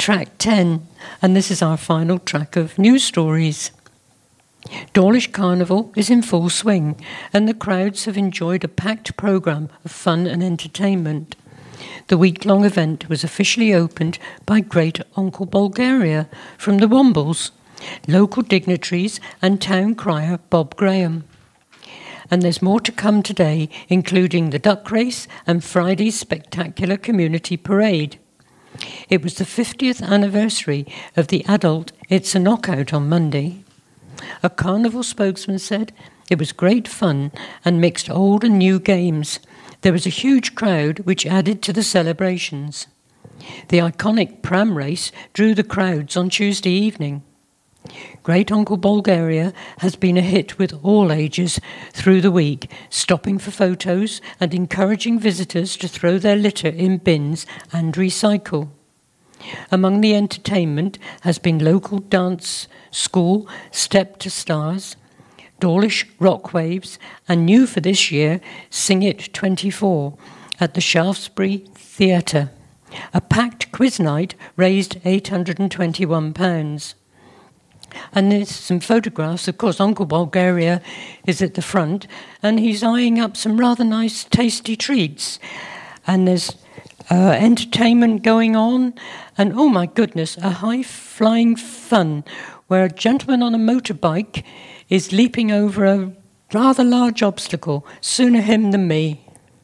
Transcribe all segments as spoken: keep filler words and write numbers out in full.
track ten, and this is our final track of news stories. Dawlish Carnival is in full swing, and the crowds have enjoyed a packed programme of fun and entertainment. The week-long event was officially opened by Great Uncle Bulgaria from the Wombles, local dignitaries and town crier Bob Graham. And there's more to come today, including the duck race and Friday's spectacular community parade. It was the fiftieth anniversary of the adult It's a Knockout on Monday. A carnival spokesman said it was great fun and mixed old and new games. There was a huge crowd which added to the celebrations. The iconic pram race drew the crowds on Tuesday evening. Great Uncle Bulgaria has been a hit with all ages through the week, stopping for photos and encouraging visitors to throw their litter in bins and recycle. Among the entertainment has been local dance school Step to Stars, Dawlish Rock Waves, and new for this year, Sing It twenty-four at the Shaftesbury Theatre. A packed quiz night raised eight hundred twenty-one pounds. And there's some photographs. Of course, Uncle Bulgaria is at the front, and he's eyeing up some rather nice, tasty treats. And there's uh, entertainment going on, and oh my goodness, a high-flying fun where a gentleman on a motorbike is leaping over a rather large obstacle. Sooner him than me.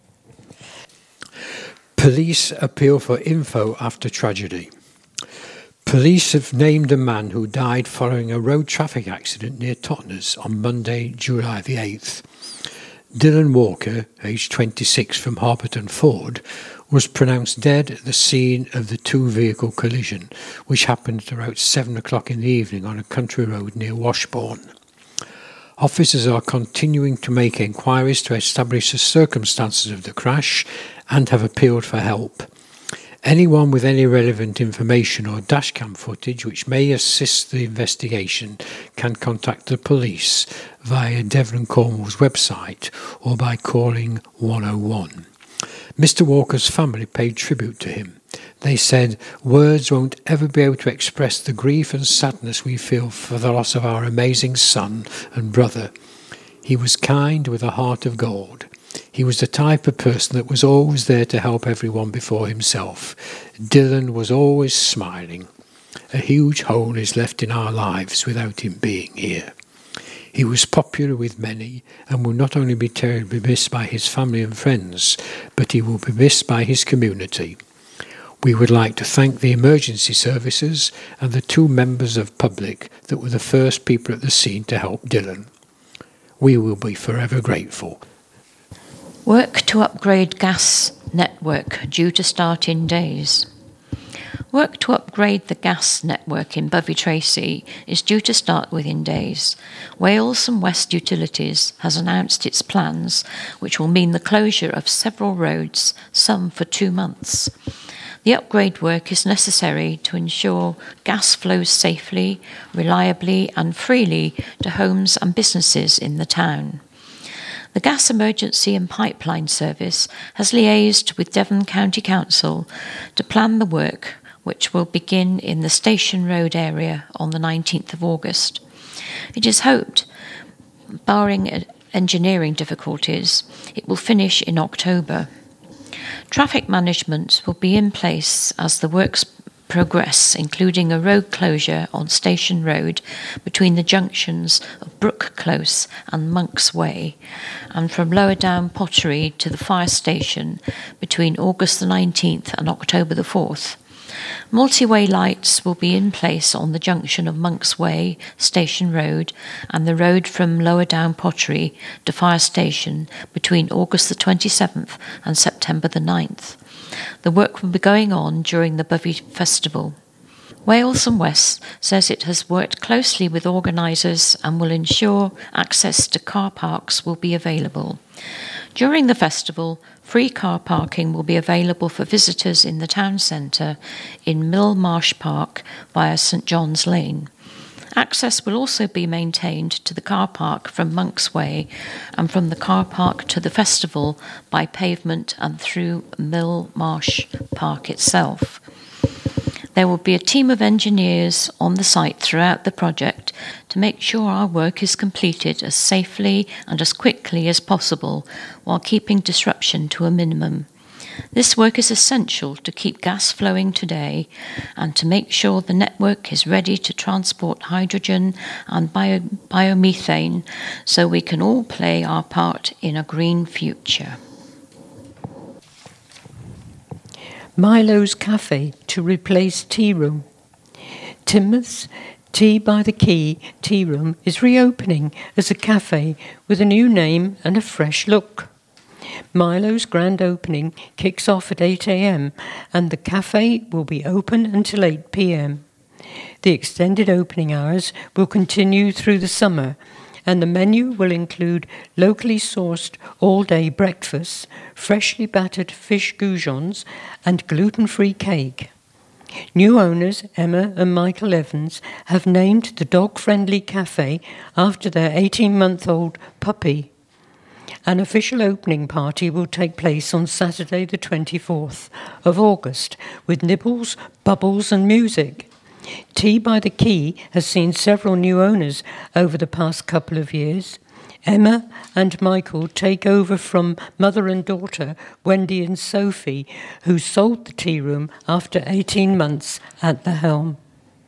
Police appeal for info after tragedy. Police have named a man who died following a road traffic accident near Totnes on Monday, July the eighth. Dylan Walker, aged twenty-six, from Harperton Ford, was pronounced dead at the scene of the two-vehicle collision, which happened at about seven o'clock in the evening on a country road near Washbourne. Officers are continuing to make inquiries to establish the circumstances of the crash and have appealed for help. Anyone with any relevant information or dashcam footage which may assist the investigation can contact the police via Devon Cornwall's website or by calling one oh one. Mister Walker's family paid tribute to him. They said, "Words won't ever be able to express the grief and sadness we feel for the loss of our amazing son and brother. He was kind with a heart of gold. He was the type of person that was always there to help everyone before himself. Dylan was always smiling. A huge hole is left in our lives without him being here. He was popular with many and will not only be terribly missed by his family and friends, but he will be missed by his community. We would like to thank the emergency services and the two members of public that were the first people at the scene to help Dylan. We will be forever grateful." Work to upgrade gas network due to start in days. Work to upgrade the gas network in Bovey Tracy is due to start within days. Wales and West Utilities has announced its plans, which will mean the closure of several roads, some for two months. The upgrade work is necessary to ensure gas flows safely, reliably and freely to homes and businesses in the town. The Gas Emergency and Pipeline Service has liaised with Devon County Council to plan the work, which will begin in the Station Road area on the nineteenth of August. It is hoped, barring engineering difficulties, it will finish in October. Traffic management will be in place as the works progress, including a road closure on Station Road between the junctions of Brook Close and Monk's Way, and from Lower Down Pottery to the fire station between August the nineteenth and October the fourth. Multi-way lights will be in place on the junction of Monk's Way, Station Road, and the road from Lower Down Pottery to Fire Station between August the twenty-seventh and September the ninth. The work will be going on during the Bovey Festival. Wales and West says it has worked closely with organisers and will ensure access to car parks will be available. During the festival, free car parking will be available for visitors in the town centre in Mill Marsh Park via St John's Lane. Access will also be maintained to the car park from Monk's Way and from the car park to the festival by pavement and through Mill Marsh Park itself. There will be a team of engineers on the site throughout the project to make sure our work is completed as safely and as quickly as possible while keeping disruption to a minimum. This work is essential to keep gas flowing today and to make sure the network is ready to transport hydrogen and bio- biomethane so we can all play our part in a green future. Milo's Cafe to replace Tea Room. Teignmouth's Tea by the Quay Tea Room is reopening as a cafe with a new name and a fresh look. Milo's grand opening kicks off at eight a.m. and the cafe will be open until eight p.m. The extended opening hours will continue through the summer, and the menu will include locally sourced all-day breakfasts, freshly battered fish goujons, and gluten-free cake. New owners Emma and Michael Evans have named the dog-friendly cafe after their eighteen-month-old puppy. An official opening party will take place on Saturday the twenty-fourth of August with nibbles, bubbles and music. Tea by the Quay has seen several new owners over the past couple of years. Emma and Michael take over from mother and daughter, Wendy and Sophie, who sold the tea room after eighteen months at the helm.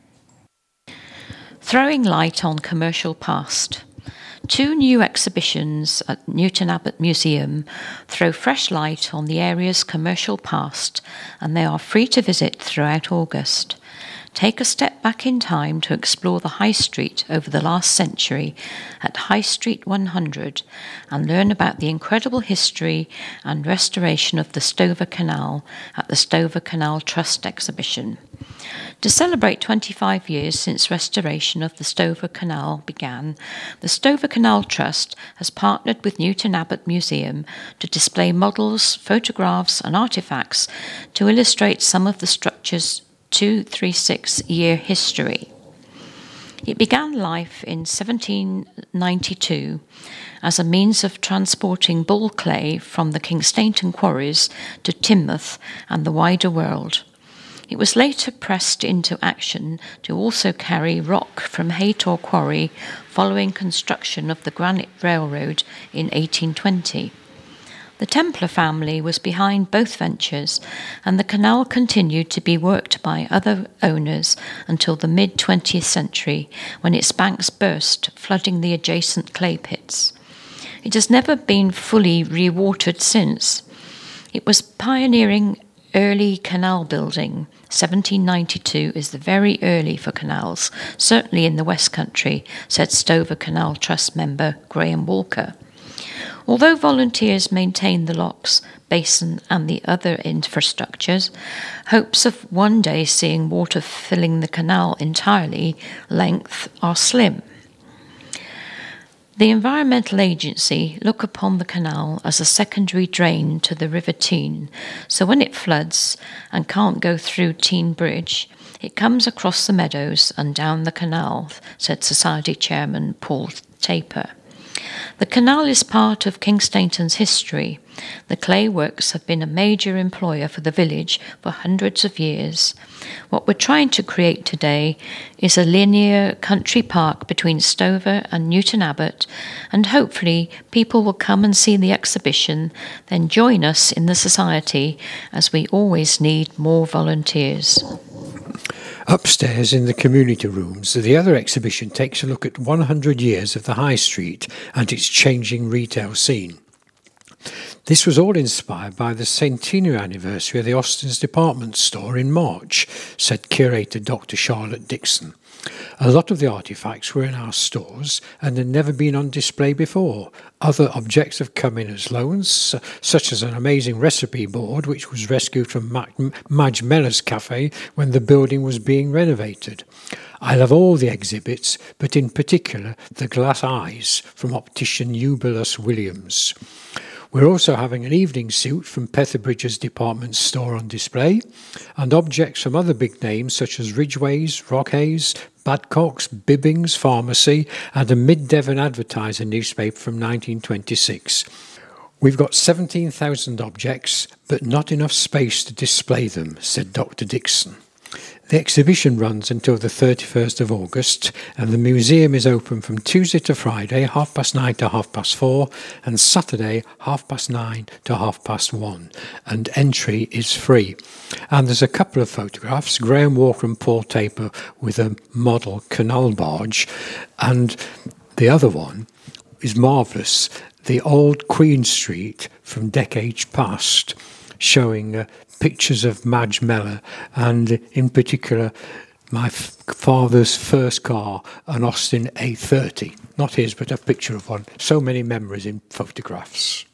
Throwing light on commercial past. Two new exhibitions at Newton Abbot Museum throw fresh light on the area's commercial past, and they are free to visit throughout August. Take a step back in time to explore the High Street over the last century at High Street one hundred and learn about the incredible history and restoration of the Stover Canal at the Stover Canal Trust exhibition. To celebrate twenty-five years since restoration of the Stover Canal began, the Stover Canal Trust has partnered with Newton Abbot Museum to display models, photographs and artefacts to illustrate some of the structure's two hundred thirty-six year history. It began life in seventeen ninety-two as a means of transporting bull clay from the Kingstainton quarries to Teignmouth and the wider world. It was later pressed into action to also carry rock from Haytor Quarry following construction of the Granite Railroad in eighteen twenty. The Templar family was behind both ventures, and the canal continued to be worked by other owners until the mid-twentieth century, when its banks burst, flooding the adjacent clay pits. It has never been fully rewatered since. It was pioneering early canal building. seventeen ninety-two is the very early for canals, certainly in the West Country, said Stover Canal Trust member Graham Walker. Although volunteers maintain the locks, basin and the other infrastructures, hopes of one day seeing water filling the canal entirely length are slim. The Environmental Agency look upon the canal as a secondary drain to the River Teign, so when it floods and can't go through Teign Bridge, it comes across the meadows and down the canal, said Society Chairman Paul Taper. The canal is part of Kingstainton's history. The clay works have been a major employer for the village for hundreds of years. What we're trying to create today is a linear country park between Stover and Newton Abbot, and hopefully people will come and see the exhibition, then join us in the society, as we always need more volunteers. Upstairs in the community rooms, the other exhibition takes a look at one hundred years of the High Street and its changing retail scene. This was all inspired by the centenary anniversary of the Austin's department store in March, said curator Doctor Charlotte Dixon. A lot of the artefacts were in our stores and had never been on display before. Other objects have come in as loans, such as an amazing recipe board which was rescued from Madge Mellor's cafe when the building was being renovated. I love all the exhibits, but in particular the glass eyes from optician Eubulus Williams. We're also having an evening suit from Petherbridge's department store on display, and objects from other big names such as Ridgway's, Rockhays, Badcock's, Bibbing's Pharmacy, and a Mid-Devon Advertiser newspaper from nineteen twenty-six. We've got seventeen thousand objects, but not enough space to display them, said Doctor Dixon. The exhibition runs until the thirty-first of August, and the museum is open from Tuesday to Friday, half past nine to half past four, and Saturday, half past nine to half past one, and entry is free. And there's a couple of photographs, Graham Walker and Paul Taper with a model canal barge, and the other one is marvellous, the old Queen Street from decades past, showing uh, pictures of Madge Mellor, and in particular my f- father's first car, an Austin A thirty. Not his, but a picture of one. So many memories in photographs.